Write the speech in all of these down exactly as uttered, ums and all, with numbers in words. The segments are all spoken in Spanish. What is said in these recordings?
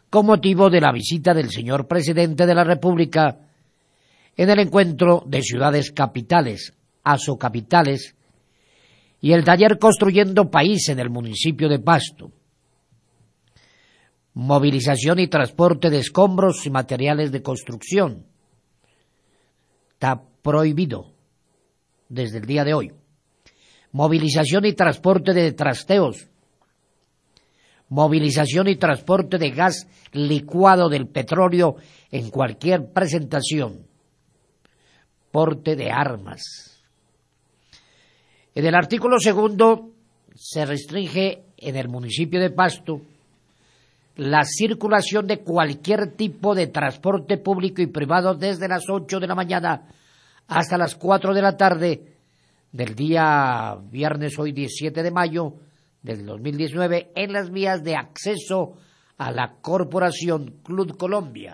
con motivo de la visita del señor presidente de la República en el encuentro de ciudades capitales, asocapitales, y el taller Construyendo País en el municipio de Pasto. Movilización y transporte de escombros y materiales de construcción. Está prohibido desde el día de hoy. Movilización y transporte de trasteos. Movilización y transporte de gas licuado del petróleo en cualquier presentación. Porte de armas. En el artículo segundo se restringe en el municipio de Pasto la circulación de cualquier tipo de transporte público y privado desde las ocho de la mañana hasta las cuatro de la tarde del día viernes, hoy diecisiete de mayo del dos mil diecinueve, en las vías de acceso a la Corporación Club Colombia.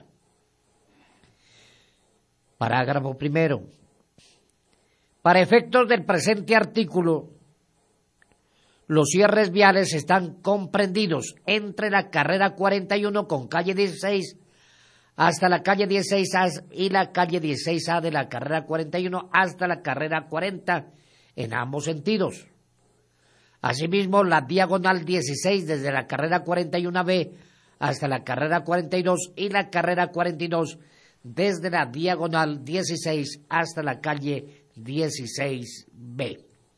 Parágrafo primero. Para efectos del presente artículo, los cierres viales están comprendidos entre la carrera cuarenta y uno con calle dieciséis hasta la calle dieciséis A y la calle dieciséis A de la carrera cuarenta y uno hasta la carrera cuarenta en ambos sentidos. Asimismo, la diagonal dieciséis desde la carrera cuarenta y uno B hasta la carrera cuarenta y dos y la carrera cuarenta y dos desde la diagonal dieciséis hasta la calle dieciséis B.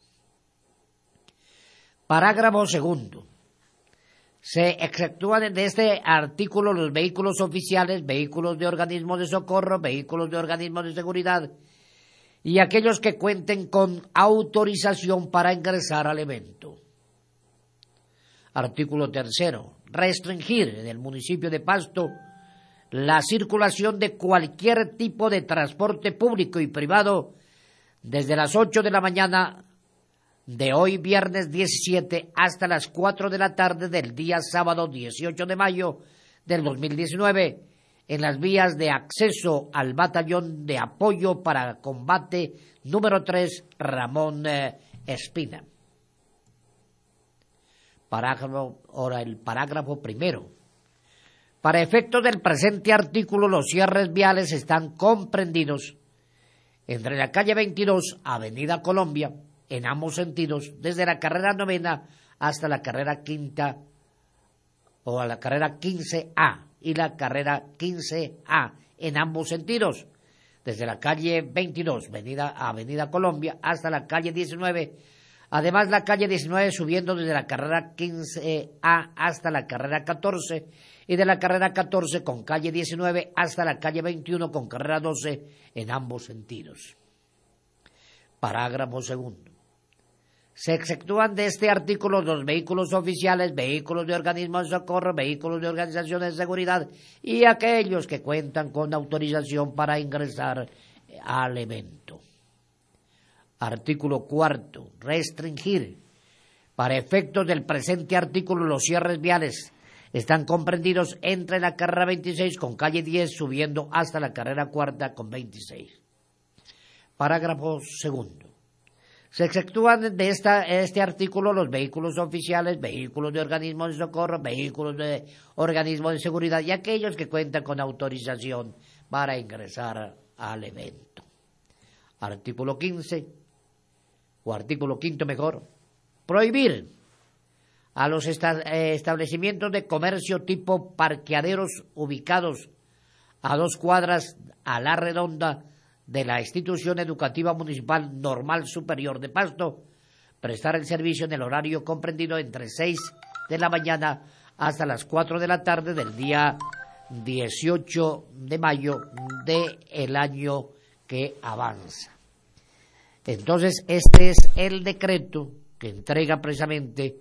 Parágrafo segundo. Se exceptúan de este artículo los vehículos oficiales, vehículos de organismos de socorro, vehículos de organismos de seguridad y aquellos que cuenten con autorización para ingresar al evento. Artículo tercero. Restringir en el municipio de Pasto la circulación de cualquier tipo de transporte público y privado desde las ocho de la mañana de hoy viernes diecisiete hasta las cuatro de la tarde del día sábado dieciocho de mayo del dos mil diecinueve en las vías de acceso al batallón de apoyo para combate número tres Ramón eh, Espina. Parágrafo, ahora el parágrafo primero. Para efectos del presente artículo, los cierres viales están comprendidos entre la calle veintidós, Avenida Colombia, en ambos sentidos, desde la carrera novena hasta la carrera quinta o a la carrera quince A y la carrera quince A en ambos sentidos, desde la calle veintidós, avenida, Avenida Colombia, hasta la calle diecinueve, además la calle diecinueve subiendo desde la carrera quince A hasta la carrera catorce y de la carrera catorce con calle diecinueve hasta la calle veintiuno con carrera doce en ambos sentidos. Parágrafo segundo. Se exceptúan de este artículo los vehículos oficiales, vehículos de organismos de socorro, vehículos de organizaciones de seguridad y aquellos que cuentan con autorización para ingresar al evento. Artículo cuarto. Restringir. Para efectos del presente artículo, los cierres viales están comprendidos entre la carrera veintiséis con calle diez subiendo hasta la carrera cuarta con veintiséis. Parágrafo segundo. Se exceptúan de esta, este artículo los vehículos oficiales, vehículos de organismos de socorro, vehículos de organismos de seguridad y aquellos que cuentan con autorización para ingresar al evento. Artículo quince, o artículo quinto mejor, prohibir a los esta, eh, establecimientos de comercio tipo parqueaderos ubicados a dos cuadras a la redonda de la institución educativa municipal normal superior de Pasto, prestar el servicio en el horario comprendido entre seis de la mañana hasta las cuatro de la tarde del día dieciocho de mayo del año que avanza. Entonces, este es el decreto que entrega precisamente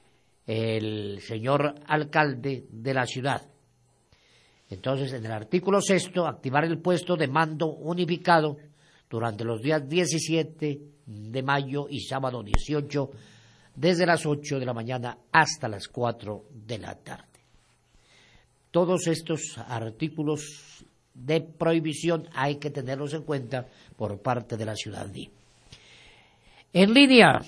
el señor alcalde de la ciudad. Entonces, en el artículo sexto, activar el puesto de mando unificado durante los días diecisiete de mayo y sábado dieciocho, desde las ocho de la mañana hasta las cuatro de la tarde. Todos estos artículos de prohibición hay que tenerlos en cuenta por parte de la ciudadanía. En línea